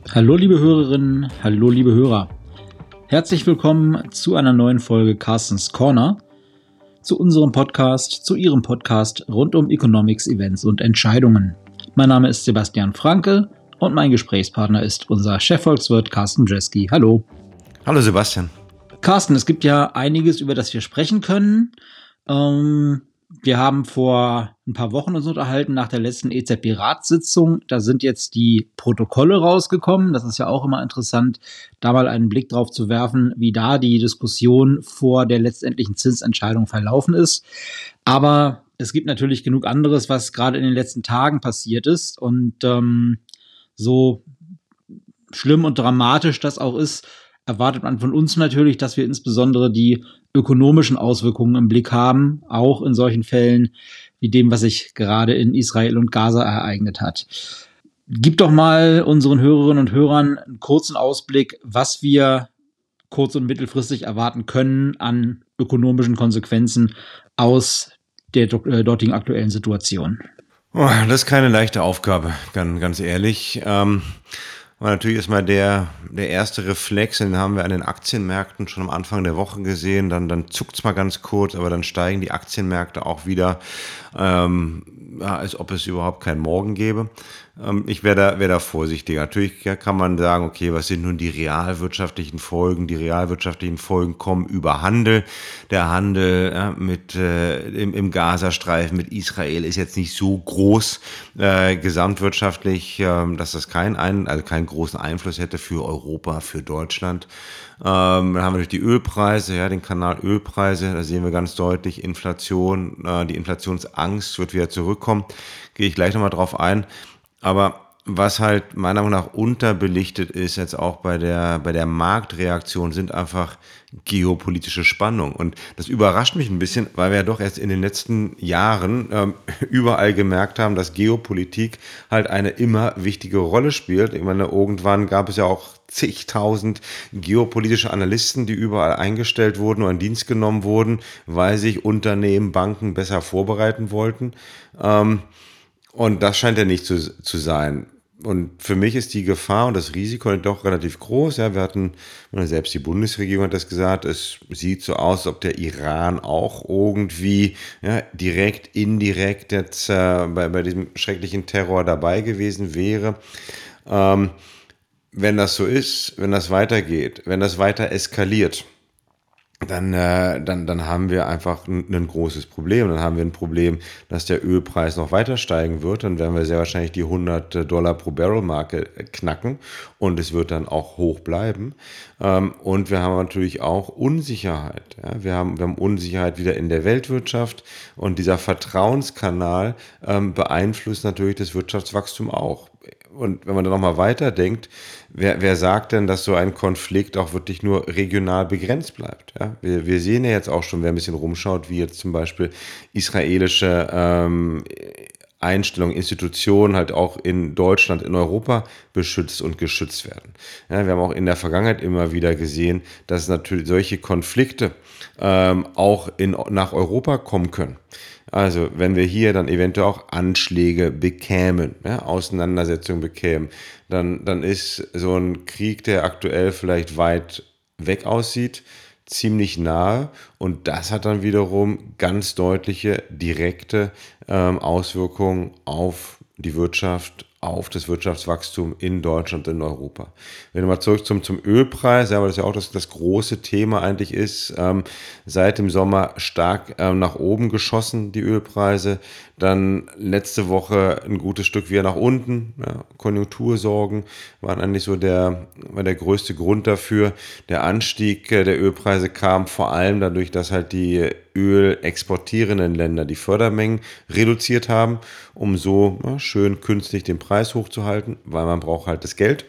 Hallo liebe Hörerinnen, hallo liebe Hörer. Herzlich willkommen zu einer neuen Folge Carstens Corner, zu unserem Podcast, zu Ihrem Podcast rund um Economics, Events und Entscheidungen. Mein Name ist Sebastian Franke und mein Gesprächspartner ist unser Chefvolkswirt Carsten Dresky. Hallo. Hallo Sebastian. Carsten, es gibt ja einiges, über das wir sprechen können. Wir haben vor ein paar Wochen uns unterhalten nach der letzten EZB-Ratssitzung. Da sind jetzt die Protokolle rausgekommen. Das ist ja auch immer interessant, da mal einen Blick drauf zu werfen, wie da die Diskussion vor der letztendlichen Zinsentscheidung verlaufen ist. Aber es gibt natürlich genug anderes, was gerade in den letzten Tagen passiert ist. Und so schlimm und dramatisch das auch ist, erwartet man von uns natürlich, dass wir insbesondere die ökonomischen Auswirkungen im Blick haben, auch in solchen Fällen wie dem, was sich gerade in Israel und Gaza ereignet hat. Gib doch mal unseren Hörerinnen und Hörern einen kurzen Ausblick, was wir kurz- und mittelfristig erwarten können an ökonomischen Konsequenzen aus der dortigen aktuellen Situation. Das ist keine leichte Aufgabe, ganz ehrlich. Und natürlich ist mal der erste Reflex, den haben wir an den Aktienmärkten schon am Anfang der Woche gesehen, dann zuckt's mal ganz kurz, aber dann steigen die Aktienmärkte auch wieder, als ob es überhaupt keinen Morgen gäbe. Ich wäre da vorsichtiger. Natürlich kann man sagen, okay, was sind nun die realwirtschaftlichen Folgen? Die realwirtschaftlichen Folgen kommen über Handel. Der Handel im Gazastreifen mit Israel ist jetzt nicht so groß gesamtwirtschaftlich, dass das keinen großen Einfluss hätte für Europa, für Deutschland. Dann haben wir durch die Ölpreise, ja, den Kanal Ölpreise, da sehen wir ganz deutlich Inflation, die Inflationsangst wird wieder zurückkommen. Gehe ich gleich nochmal drauf ein. Aber was halt meiner Meinung nach unterbelichtet ist, jetzt auch bei der Marktreaktion, sind einfach geopolitische Spannungen. Und das überrascht mich ein bisschen, weil wir ja doch erst in den letzten Jahren überall gemerkt haben, dass Geopolitik halt eine immer wichtige Rolle spielt. Ich meine, irgendwann gab es ja auch zigtausend geopolitische Analysten, die überall eingestellt wurden oder in Dienst genommen wurden, weil sich Unternehmen, Banken besser vorbereiten wollten. Und das scheint ja nicht zu sein. Und für mich ist die Gefahr und das Risiko doch relativ groß. Ja, selbst die Bundesregierung hat das gesagt, es sieht so aus, als ob der Iran auch irgendwie direkt, indirekt jetzt bei diesem schrecklichen Terror dabei gewesen wäre. Wenn das so ist, wenn das weitergeht, wenn das weiter eskaliert, dann haben wir einfach ein großes Problem. Dann haben wir ein Problem, dass der Ölpreis noch weiter steigen wird. Dann werden wir sehr wahrscheinlich die $100 pro Barrel Marke knacken und es wird dann auch hoch bleiben. Und wir haben natürlich auch Unsicherheit. Ja? Wir haben Unsicherheit wieder in der Weltwirtschaft und dieser Vertrauenskanal beeinflusst natürlich das Wirtschaftswachstum auch. Und wenn man dann nochmal weiterdenkt, wer sagt denn, dass so ein Konflikt auch wirklich nur regional begrenzt bleibt? Ja? Wir sehen ja jetzt auch schon, wer ein bisschen rumschaut, wie jetzt zum Beispiel israelische Einstellungen, Institutionen halt auch in Deutschland, in Europa beschützt und geschützt werden. Ja, wir haben auch in der Vergangenheit immer wieder gesehen, dass natürlich solche Konflikte auch nach Europa kommen können. Also wenn wir hier dann eventuell auch Anschläge bekämen, ja, Auseinandersetzungen bekämen, dann ist so ein Krieg, der aktuell vielleicht weit weg aussieht, ziemlich nahe, und das hat dann wiederum ganz deutliche, direkte Auswirkungen auf die Wirtschaft, auf das Wirtschaftswachstum in Deutschland und in Europa. Wenn wir mal zurück zum Ölpreis, ja, weil das ja auch das große Thema eigentlich ist, seit dem Sommer stark nach oben geschossen, die Ölpreise, dann letzte Woche ein gutes Stück wieder nach unten. Ja, Konjunktursorgen waren eigentlich so der größte Grund dafür. Der Anstieg der Ölpreise kam vor allem dadurch, dass halt die ölexportierenden Länder die Fördermengen reduziert haben, um so schön künstlich den Preis hochzuhalten, weil man braucht halt das Geld.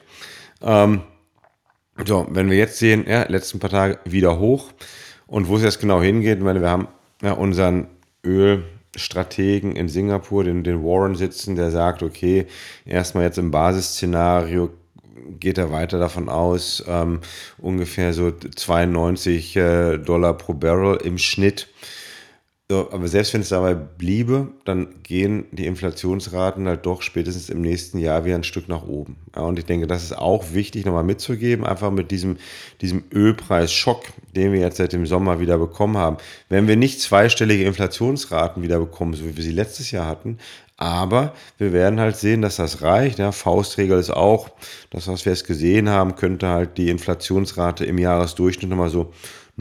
So, wenn wir jetzt sehen, ja, letzten paar Tage wieder hoch, und wo es jetzt genau hingeht, weil wir haben ja unseren Ölstrategen in Singapur, den Warren sitzen, der sagt, okay, erstmal jetzt im Basisszenario geht er weiter davon aus, ungefähr so $92 pro Barrel im Schnitt. So, aber selbst wenn es dabei bliebe, dann gehen die Inflationsraten halt doch spätestens im nächsten Jahr wieder ein Stück nach oben. Ja, und ich denke, das ist auch wichtig nochmal mitzugeben, einfach mit diesem Ölpreisschock, den wir jetzt seit dem Sommer wieder bekommen haben. Wenn wir nicht zweistellige Inflationsraten wieder bekommen, so wie wir sie letztes Jahr hatten, aber wir werden halt sehen, dass das reicht. Ja, Faustregel ist auch, das, was wir jetzt gesehen haben, könnte halt die Inflationsrate im Jahresdurchschnitt nochmal so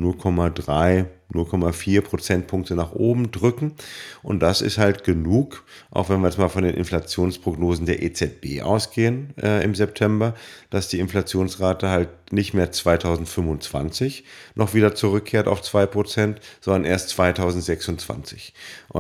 0,3, 0,4 Prozentpunkte nach oben drücken. Und das ist halt genug, auch wenn wir jetzt mal von den Inflationsprognosen der EZB ausgehen im September, dass die Inflationsrate halt nicht mehr 2025 noch wieder zurückkehrt auf 2%, sondern erst 2026.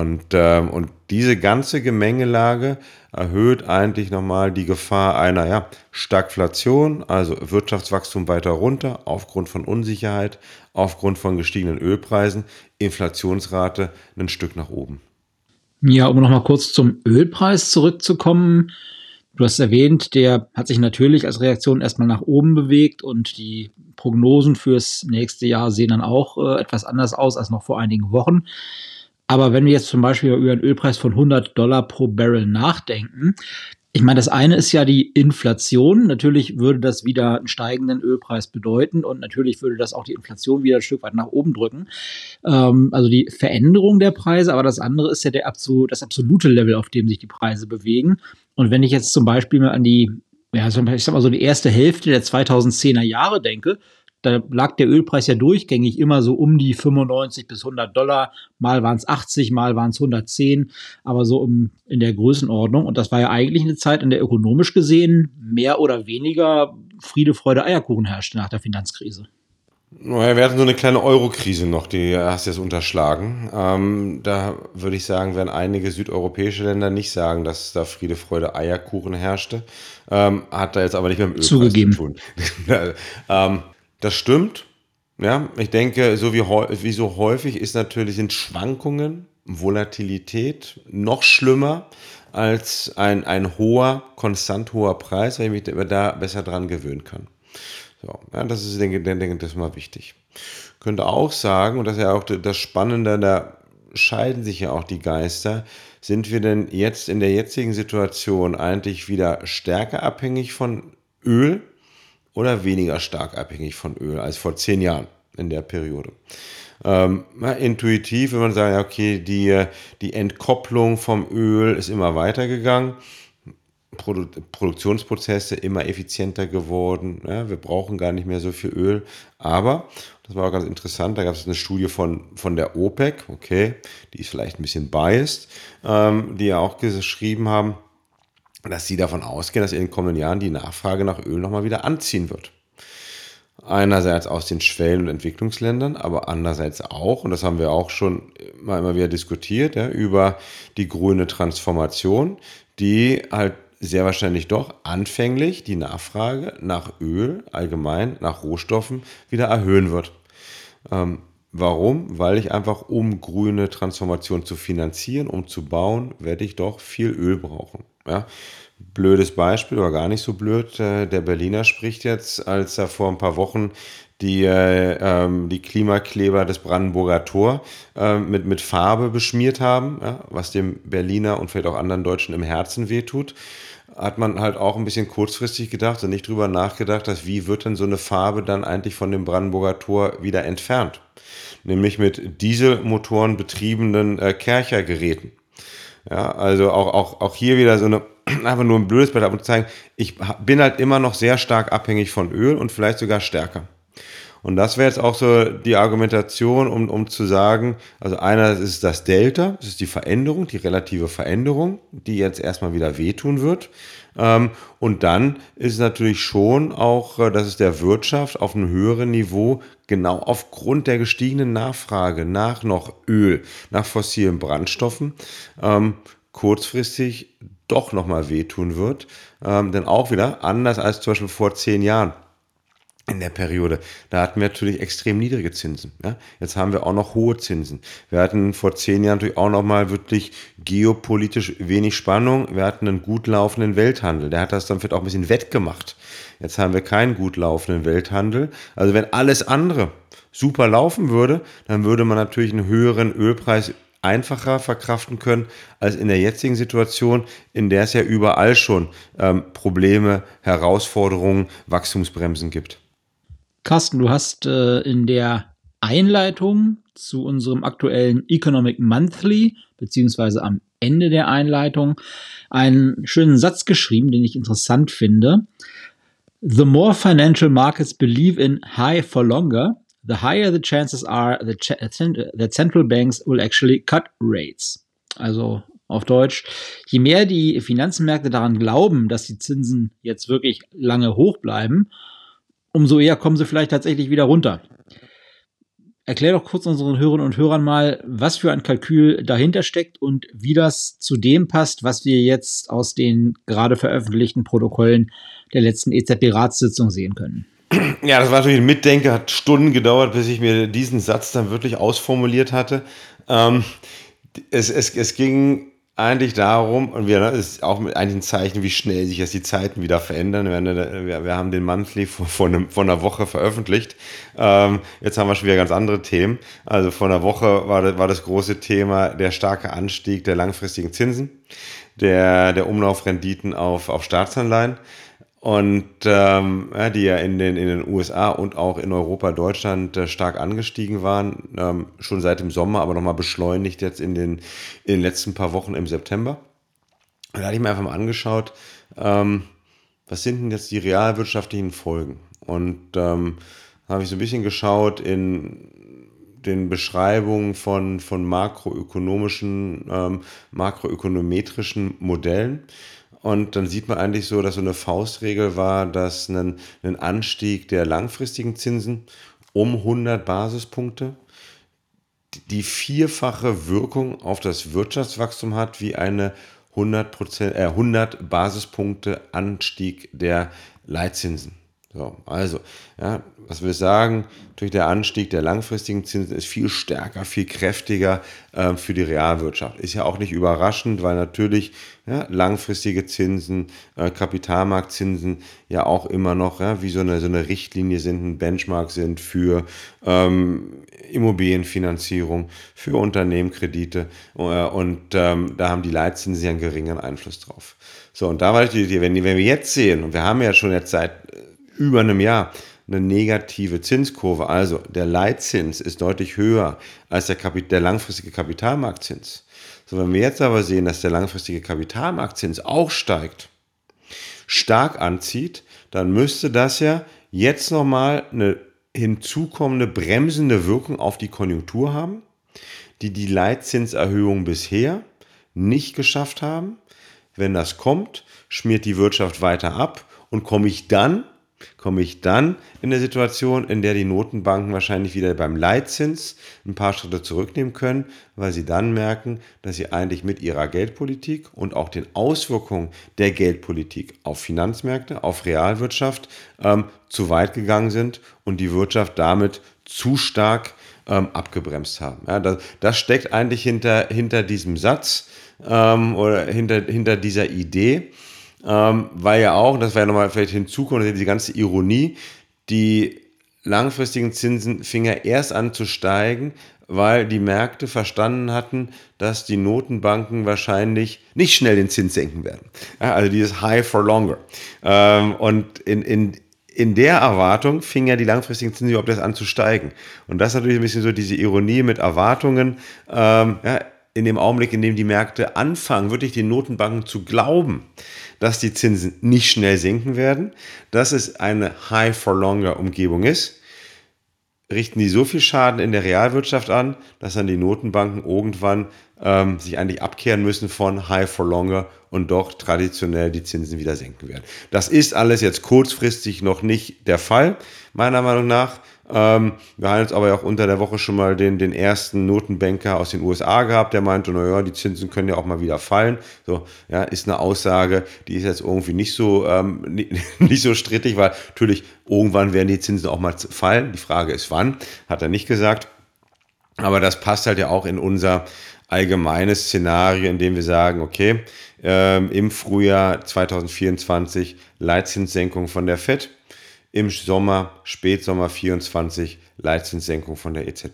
Und diese ganze Gemengelage erhöht eigentlich nochmal die Gefahr einer Stagflation, also Wirtschaftswachstum weiter runter aufgrund von Unsicherheit, aufgrund von gestiegenen Ölpreisen, Inflationsrate ein Stück nach oben. Ja, um nochmal kurz zum Ölpreis zurückzukommen. Du hast erwähnt, der hat sich natürlich als Reaktion erstmal nach oben bewegt und die Prognosen fürs nächste Jahr sehen dann auch etwas anders aus als noch vor einigen Wochen. Aber wenn wir jetzt zum Beispiel über einen Ölpreis von $100 pro Barrel nachdenken, ich meine, das eine ist ja die Inflation. Natürlich würde das wieder einen steigenden Ölpreis bedeuten und natürlich würde das auch die Inflation wieder ein Stück weit nach oben drücken. Also die Veränderung der Preise, aber das andere ist ja das absolute Level, auf dem sich die Preise bewegen. Und wenn ich jetzt zum Beispiel mal an ich sag mal so die erste Hälfte der 2010er Jahre denke, da lag der Ölpreis ja durchgängig immer so um die 95 bis $100. Mal waren es 80, mal waren es 110, aber so in der Größenordnung. Und das war ja eigentlich eine Zeit, in der ökonomisch gesehen mehr oder weniger Friede, Freude, Eierkuchen herrschte nach der Finanzkrise. Naja, wir hatten so eine kleine Euro-Krise noch, die hast du jetzt unterschlagen. Da würde ich sagen, werden einige südeuropäische Länder nicht sagen, dass da Friede, Freude, Eierkuchen herrschte. Hat da jetzt aber nicht mehr mit Ölpreis Zugegeben. zu tun. Das stimmt. Ja, ich denke, so wie so häufig sind Schwankungen, Volatilität noch schlimmer als ein konstant hoher Preis, weil ich mich da besser dran gewöhnen kann. So, ja, das ist, denke das ist mal wichtig. Könnte auch sagen, und das ist ja auch das Spannende, da scheiden sich ja auch die Geister, sind wir denn jetzt in der jetzigen Situation eigentlich wieder stärker abhängig von Öl oder weniger stark abhängig von Öl als vor 10 Jahren in der Periode? Intuitiv, wenn man sagt, okay, die Entkopplung vom Öl ist immer weitergegangen, Produktionsprozesse immer effizienter geworden, ja, wir brauchen gar nicht mehr so viel Öl, aber, das war auch ganz interessant, da gab es eine Studie von der OPEC, okay, die ist vielleicht ein bisschen biased, die ja auch geschrieben haben, dass sie davon ausgehen, dass in den kommenden Jahren die Nachfrage nach Öl nochmal wieder anziehen wird. Einerseits aus den Schwellen- und Entwicklungsländern, aber andererseits auch, und das haben wir auch schon immer wieder diskutiert, ja, über die grüne Transformation, die halt sehr wahrscheinlich doch anfänglich die Nachfrage nach Öl, allgemein nach Rohstoffen, wieder erhöhen wird. Warum? Weil ich einfach, um grüne Transformation zu finanzieren, um zu bauen, werde ich doch viel Öl brauchen. Ja? Blödes Beispiel, aber gar nicht so blöd. Der Berliner spricht jetzt, als er vor ein paar Wochen die Klimakleber des Brandenburger Tor mit Farbe beschmiert haben, ja, was dem Berliner und vielleicht auch anderen Deutschen im Herzen wehtut, hat man halt auch ein bisschen kurzfristig gedacht und nicht drüber nachgedacht, dass wie wird denn so eine Farbe dann eigentlich von dem Brandenburger Tor wieder entfernt? Nämlich mit Dieselmotoren betriebenen Kerchergeräten. Ja, also auch hier wieder so einfach nur ein blödes Beispiel, um zu zeigen, ich bin halt immer noch sehr stark abhängig von Öl und vielleicht sogar stärker. Und das wäre jetzt auch so die Argumentation, um zu sagen, also einerseits ist das Delta, das ist die Veränderung, die relative Veränderung, die jetzt erstmal wieder wehtun wird. Und dann ist es natürlich schon auch, dass es der Wirtschaft auf einem höheren Niveau genau aufgrund der gestiegenen Nachfrage nach noch Öl, nach fossilen Brandstoffen, kurzfristig doch nochmal wehtun wird. Denn auch wieder, anders als zum Beispiel vor 10 Jahren, in der Periode, da hatten wir natürlich extrem niedrige Zinsen. Ja? Jetzt haben wir auch noch hohe Zinsen. Wir hatten vor 10 Jahren natürlich auch noch mal wirklich geopolitisch wenig Spannung. Wir hatten einen gut laufenden Welthandel. Der hat das dann vielleicht auch ein bisschen wettgemacht. Jetzt haben wir keinen gut laufenden Welthandel. Also wenn alles andere super laufen würde, dann würde man natürlich einen höheren Ölpreis einfacher verkraften können als in der jetzigen Situation, in der es ja überall schon Probleme, Herausforderungen, Wachstumsbremsen gibt. Carsten, du hast in der Einleitung zu unserem aktuellen Economic Monthly, beziehungsweise am Ende der Einleitung, einen schönen Satz geschrieben, den ich interessant finde. The more financial markets believe in high for longer, the higher the chances are that central banks will actually cut rates. Also auf Deutsch, je mehr die Finanzmärkte daran glauben, dass die Zinsen jetzt wirklich lange hoch bleiben, umso eher kommen sie vielleicht tatsächlich wieder runter. Erklär doch kurz unseren Hörerinnen und Hörern mal, was für ein Kalkül dahinter steckt und wie das zu dem passt, was wir jetzt aus den gerade veröffentlichten Protokollen der letzten EZB-Ratssitzung sehen können. Ja, das war natürlich ein Mitdenker, hat Stunden gedauert, bis ich mir diesen Satz dann wirklich ausformuliert hatte. Es ging eigentlich darum, und das ist auch eigentlich ein Zeichen, wie schnell sich jetzt die Zeiten wieder verändern. Wir haben den Monthly vor einer Woche veröffentlicht. Jetzt haben wir schon wieder ganz andere Themen. Also vor einer Woche war das große Thema der starke Anstieg der langfristigen Zinsen, der Umlaufrenditen auf Staatsanleihen. Und die ja in den USA und auch in Europa, Deutschland stark angestiegen waren, schon seit dem Sommer, aber nochmal beschleunigt jetzt in den letzten paar Wochen im September. Und da hatte ich mir einfach mal angeschaut, was sind denn jetzt die realwirtschaftlichen Folgen? Und habe ich so ein bisschen geschaut in den Beschreibungen von makroökonometrischen Modellen. Und dann sieht man eigentlich so, dass so eine Faustregel war, dass ein Anstieg der langfristigen Zinsen um 100 Basispunkte die vierfache Wirkung auf das Wirtschaftswachstum hat, wie eine 100 Basispunkte Anstieg der Leitzinsen. So, also, ja, was will ich sagen? Durch der Anstieg der langfristigen Zinsen ist viel stärker, viel kräftiger für die Realwirtschaft. Ist ja auch nicht überraschend, weil natürlich langfristige Zinsen, Kapitalmarktzinsen ja auch immer noch wie so eine Richtlinie sind, ein Benchmark sind für Immobilienfinanzierung, für Unternehmenskredite und da haben die Leitzinsen ja einen geringen Einfluss drauf. So, und da war die Idee, wenn wir jetzt sehen, und wir haben ja schon jetzt seit über einem Jahr eine negative Zinskurve, also der Leitzins ist deutlich höher als der langfristige Kapitalmarktzins. So, wenn wir jetzt aber sehen, dass der langfristige Kapitalmarktzins auch steigt, stark anzieht, dann müsste das ja jetzt nochmal eine hinzukommende bremsende Wirkung auf die Konjunktur haben, die Leitzinserhöhung bisher nicht geschafft haben. Wenn das kommt, schmiert die Wirtschaft weiter ab und komme ich dann in der Situation, in der die Notenbanken wahrscheinlich wieder beim Leitzins ein paar Schritte zurücknehmen können, weil sie dann merken, dass sie eigentlich mit ihrer Geldpolitik und auch den Auswirkungen der Geldpolitik auf Finanzmärkte, auf Realwirtschaft zu weit gegangen sind und die Wirtschaft damit zu stark abgebremst haben. Ja, das steckt eigentlich hinter diesem Satz oder hinter dieser Idee. Weil ja auch, das wäre nochmal vielleicht hinzukommen, die ganze Ironie, die langfristigen Zinsen fingen ja erst an zu steigen, weil die Märkte verstanden hatten, dass die Notenbanken wahrscheinlich nicht schnell den Zins senken werden. Ja, also dieses High for longer. Und in der Erwartung fingen ja die langfristigen Zinsen überhaupt erst an zu steigen. Und das ist natürlich ein bisschen so diese Ironie mit Erwartungen, in dem Augenblick, in dem die Märkte anfangen, wirklich den Notenbanken zu glauben, dass die Zinsen nicht schnell sinken werden, dass es eine High-for-Longer-Umgebung ist, richten die so viel Schaden in der Realwirtschaft an, dass dann die Notenbanken irgendwann sich eigentlich abkehren müssen von High-for-Longer und doch traditionell die Zinsen wieder senken werden. Das ist alles jetzt kurzfristig noch nicht der Fall, meiner Meinung nach. Wir haben jetzt aber auch unter der Woche schon mal den ersten Notenbanker aus den USA gehabt, der meinte, naja, die Zinsen können ja auch mal wieder fallen. So, ja, ist eine Aussage, die ist jetzt irgendwie nicht so strittig, weil natürlich irgendwann werden die Zinsen auch mal fallen. Die Frage ist wann, hat er nicht gesagt. Aber das passt halt ja auch in unser allgemeines Szenario, in dem wir sagen, okay, im Frühjahr 2024 Leitzinssenkung von der FED. Im Spätsommer 24 Leitzinssenkung von der EZB.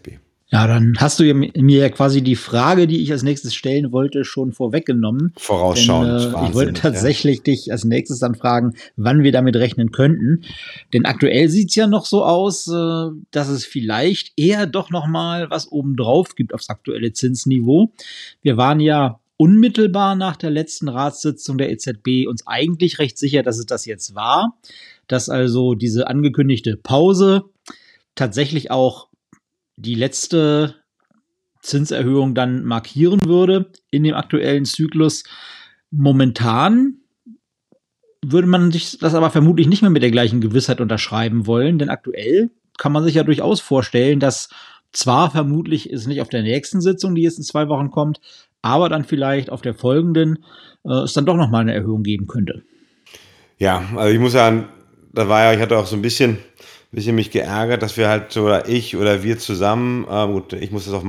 Ja, dann hast du mir ja quasi die Frage, die ich als nächstes stellen wollte, schon vorweggenommen. Vorausschauend, Denn ich wollte wahnsinnig. tatsächlich dich als nächstes dann fragen, wann wir damit rechnen könnten. Denn aktuell sieht's ja noch so aus, dass es vielleicht eher doch noch mal was obendrauf gibt aufs aktuelle Zinsniveau. Wir waren ja unmittelbar nach der letzten Ratssitzung der EZB uns eigentlich recht sicher, dass es das jetzt war, dass also diese angekündigte Pause tatsächlich auch die letzte Zinserhöhung dann markieren würde in dem aktuellen Zyklus. Momentan würde man sich das aber vermutlich nicht mehr mit der gleichen Gewissheit unterschreiben wollen, denn aktuell kann man sich ja durchaus vorstellen, dass zwar vermutlich es nicht auf der nächsten Sitzung, die jetzt in 2 Wochen kommt, aber dann vielleicht auf der folgenden es dann doch nochmal eine Erhöhung geben könnte. Ja, also ich muss sagen, ich hatte auch so ein bisschen mich geärgert, dass wir halt, oder ich oder wir zusammen, gut, ich muss das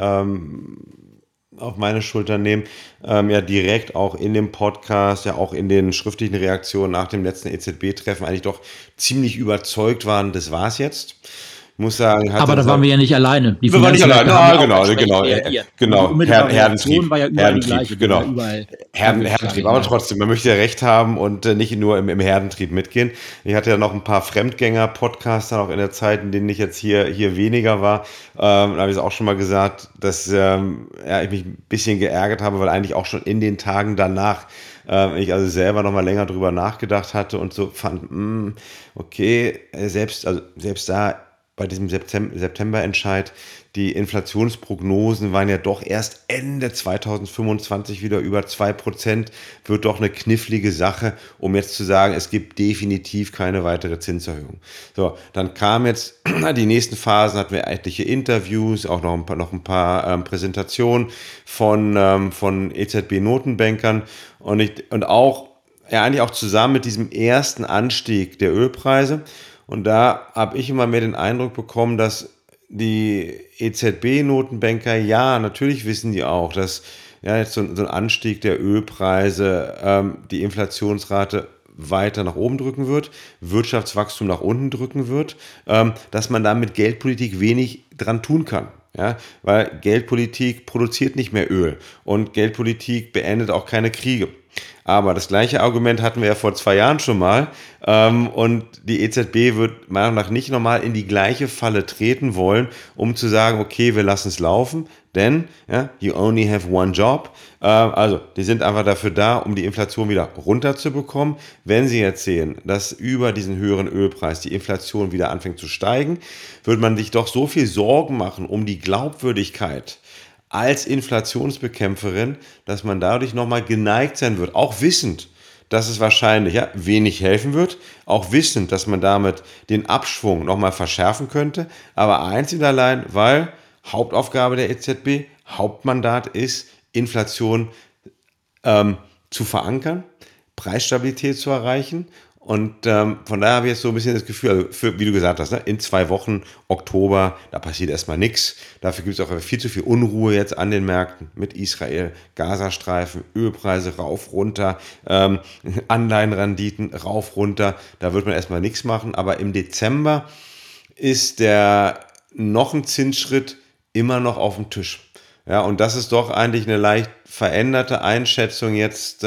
auf meine Schultern nehmen, ja direkt auch in dem Podcast, ja auch in den schriftlichen Reaktionen nach dem letzten EZB-Treffen eigentlich doch ziemlich überzeugt waren, das war's jetzt. Ich muss sagen, Aber da waren wir ja nicht alleine. Die wir waren nicht allein, Finanzmärkte haben ja auch genau, entsprechend genau, reagiert. Und die genau, unmittelbare Herdentrieb, Reaktion war ja überall die gleiche. Die war genau. überall kaufmännisch, sag Herdentrieb, ich aber mal. trotzdem, man möchte ja recht haben und nicht nur im Herdentrieb mitgehen. Ich hatte ja noch ein paar Fremdgänger-Podcasts dann auch in der Zeit, in denen ich jetzt hier weniger war. Da habe ich es auch schon mal gesagt, dass ja, ich mich ein bisschen geärgert habe, weil eigentlich auch schon in den Tagen danach ich also selber noch mal länger drüber nachgedacht hatte und so fand, okay, selbst da bei diesem September-Entscheid, die Inflationsprognosen waren ja doch erst Ende 2025 wieder über 2%, wird doch eine knifflige Sache, um jetzt zu sagen, es gibt definitiv keine weitere Zinserhöhung. So, dann kamen jetzt die nächsten Phasen, hatten wir etliche Interviews, auch noch ein paar Präsentationen von EZB-Notenbankern und auch, ja, eigentlich auch zusammen mit diesem ersten Anstieg der Ölpreise. Und da habe ich immer mehr den Eindruck bekommen, dass die EZB-Notenbanker, ja, natürlich wissen die auch, dass ja, jetzt so ein Anstieg der Ölpreise die Inflationsrate weiter nach oben drücken wird, Wirtschaftswachstum nach unten drücken wird, dass man da mit Geldpolitik wenig dran tun kann. Ja, weil Geldpolitik produziert nicht mehr Öl und Geldpolitik beendet auch keine Kriege. Aber das gleiche Argument hatten wir ja vor 2 Jahren schon mal. Und die EZB wird meiner Meinung nach nicht nochmal in die gleiche Falle treten wollen, um zu sagen, okay, wir lassen es laufen, denn ja, you only have one job. Also, die sind einfach dafür da, um die Inflation wieder runterzubekommen. Wenn sie jetzt sehen, dass über diesen höheren Ölpreis die Inflation wieder anfängt zu steigen, wird man sich doch so viel Sorgen machen um die Glaubwürdigkeit als Inflationsbekämpferin, dass man dadurch nochmal geneigt sein wird, auch wissend, dass es wahrscheinlich ja, wenig helfen wird, auch wissend, dass man damit den Abschwung nochmal verschärfen könnte, aber einzig und allein, weil Hauptaufgabe der EZB, Hauptmandat ist, Inflation zu verankern, Preisstabilität zu erreichen. Und von daher habe ich jetzt so ein bisschen das Gefühl, also wie du gesagt hast, ne, in 2 Wochen, Oktober, da passiert erstmal nichts. Dafür gibt es auch viel zu viel Unruhe jetzt an den Märkten mit Israel, Gazastreifen, Ölpreise rauf, runter, Anleihenrenditen rauf, runter. Da wird man erstmal nichts machen. Aber im Dezember ist noch ein Zinsschritt immer noch auf dem Tisch. Ja, und das ist doch eigentlich eine leicht veränderte Einschätzung jetzt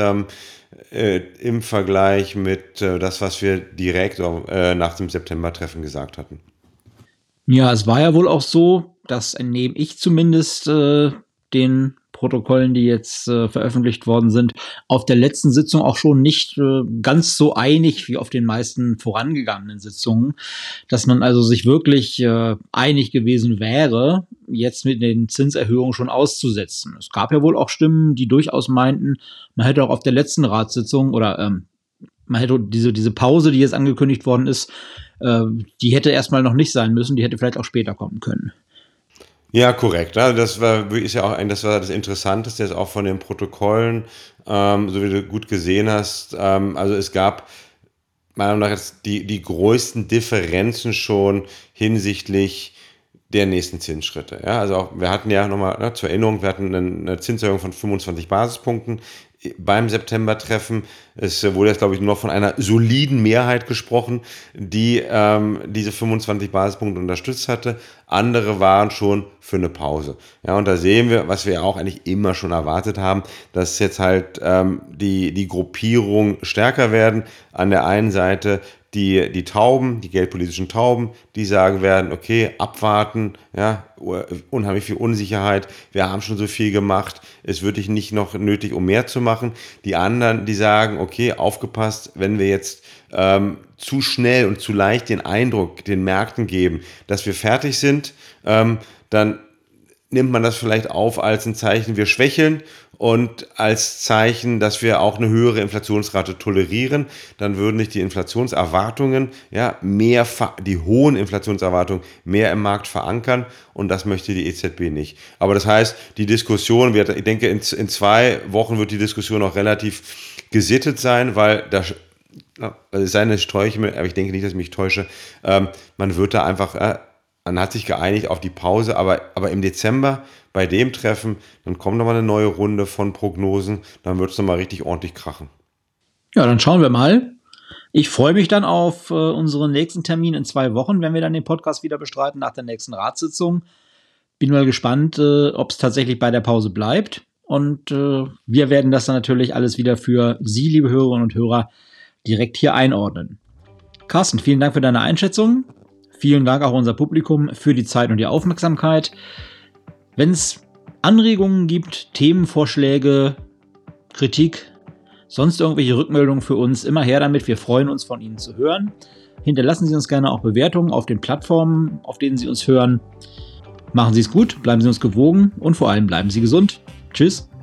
im Vergleich mit das, was wir direkt nach dem September-Treffen gesagt hatten. Ja, es war ja wohl auch so, das entnehme ich zumindest den Protokollen, die jetzt veröffentlicht worden sind, auf der letzten Sitzung auch schon nicht ganz so einig wie auf den meisten vorangegangenen Sitzungen, dass man also sich wirklich einig gewesen wäre, jetzt mit den Zinserhöhungen schon auszusetzen. Es gab ja wohl auch Stimmen, die durchaus meinten, man hätte auch auf der letzten Ratssitzung oder man hätte diese Pause, die jetzt angekündigt worden ist, die hätte erstmal noch nicht sein müssen, die hätte vielleicht auch später kommen können. Ja, korrekt. Also das war das Interessanteste jetzt auch von den Protokollen, so wie du gut gesehen hast. Also es gab meiner Meinung nach jetzt die größten Differenzen schon hinsichtlich der nächsten Zinsschritte. Ja, also auch, wir hatten ja nochmal zur Erinnerung, wir hatten eine Zinserhöhung von 25 Basispunkten beim September-Treffen, es wurde jetzt, glaube ich, nur noch von einer soliden Mehrheit gesprochen, die diese 25 Basispunkte unterstützt hatte. Andere waren schon für eine Pause. Ja, und da sehen wir, was wir auch eigentlich immer schon erwartet haben, dass jetzt halt die Gruppierungen stärker werden. An der einen Seite die Tauben, die geldpolitischen Tauben, die sagen werden, okay, abwarten, ja, unheimlich viel Unsicherheit, wir haben schon so viel gemacht, es wird nicht noch nötig, um mehr zu machen. Die anderen, die sagen, okay, aufgepasst, wenn wir jetzt zu schnell und zu leicht den Eindruck den Märkten geben, dass wir fertig sind, dann nimmt man das vielleicht auf als ein Zeichen, wir schwächeln und als Zeichen, dass wir auch eine höhere Inflationsrate tolerieren. Dann würden sich die Inflationserwartungen, ja, die hohen Inflationserwartungen mehr im Markt verankern und das möchte die EZB nicht. Aber das heißt, die Diskussion, ich denke, in 2 Wochen wird die Diskussion auch relativ gesittet sein, weil das, also es sei denn, ich täusche mich, aber ich denke nicht, dass ich mich täusche, man wird da einfach, man hat sich geeinigt auf die Pause, aber im Dezember bei dem Treffen, dann kommt nochmal eine neue Runde von Prognosen, dann wird es nochmal richtig ordentlich krachen. Ja, dann schauen wir mal. Ich freue mich dann auf unseren nächsten Termin in 2 Wochen, wenn wir dann den Podcast wieder bestreiten nach der nächsten Ratssitzung. Bin mal gespannt, ob es tatsächlich bei der Pause bleibt. Und wir werden das dann natürlich alles wieder für Sie, liebe Hörerinnen und Hörer, direkt hier einordnen. Carsten, vielen Dank für deine Einschätzung. Vielen Dank auch unser Publikum für die Zeit und die Aufmerksamkeit. Wenn es Anregungen gibt, Themenvorschläge, Kritik, sonst irgendwelche Rückmeldungen für uns, immer her damit. Wir freuen uns, von Ihnen zu hören. Hinterlassen Sie uns gerne auch Bewertungen auf den Plattformen, auf denen Sie uns hören. Machen Sie es gut, bleiben Sie uns gewogen und vor allem bleiben Sie gesund. Tschüss.